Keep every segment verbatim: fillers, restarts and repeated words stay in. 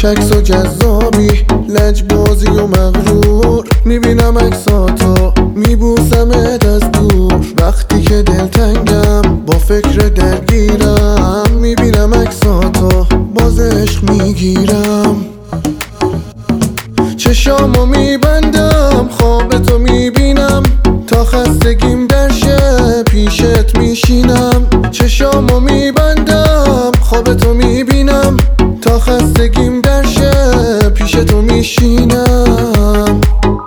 خوشعکس و جذابی، لجبازی و مغرور. میبینم عکساتو میبوسمت از دور. وقتی که دلتنگم با فکر درگیرم، میبینم عکساتو باز عشق میگیرم. چشامو میبندم خوابتو میبینم، تا خستگیم درشه پیشت میشینم. چشامو میبندم خوابتو میبینم، تا خستگیم درشه پیشتو میشینم.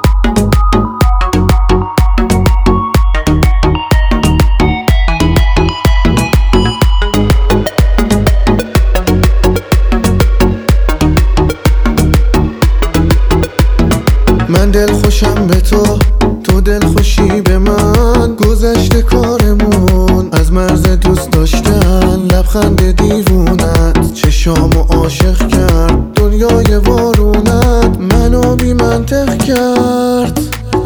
من دل خوشم به تو، تو دل خوشی به من. گذشته کارمون از مرز دوست داشتن، لبخند دیوونت چشامو عاشق کرد. دنیای وارونت منو بی منطق کرد.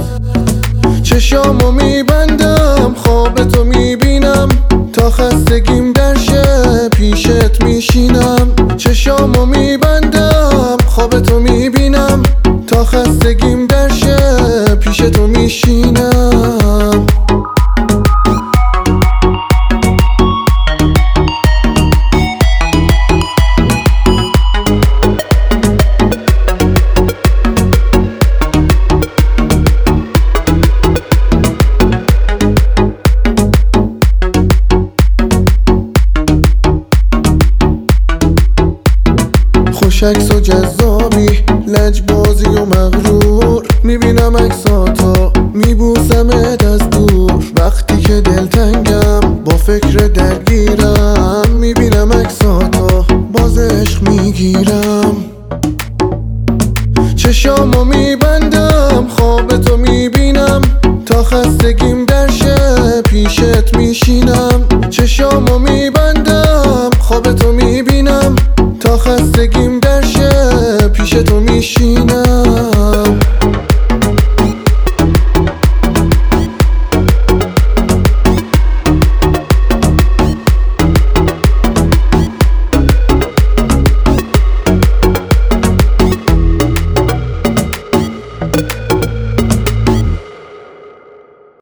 چشامو میبندم خوابتو میبینم، تا خستگیم درشه پیشت میشینم. چشامو میبندم خوابتو میبینم، تا خستگیم درشه پیشتو میشینم. خوشعکس و جذابی، لجبازی و مغرور. میبینم عکساتو میبوسمت از دور. وقتی که دلتنگم با فکر درگیرم، میبینم عکساتو باز عشق میگیرم. چشامو میبندم خوابتو میبینم، تا خستگیم درشه پیشت میشینم. چشامو میبندم خوابتو میبینم، تا خستگیم درشه پیشتو میشینم.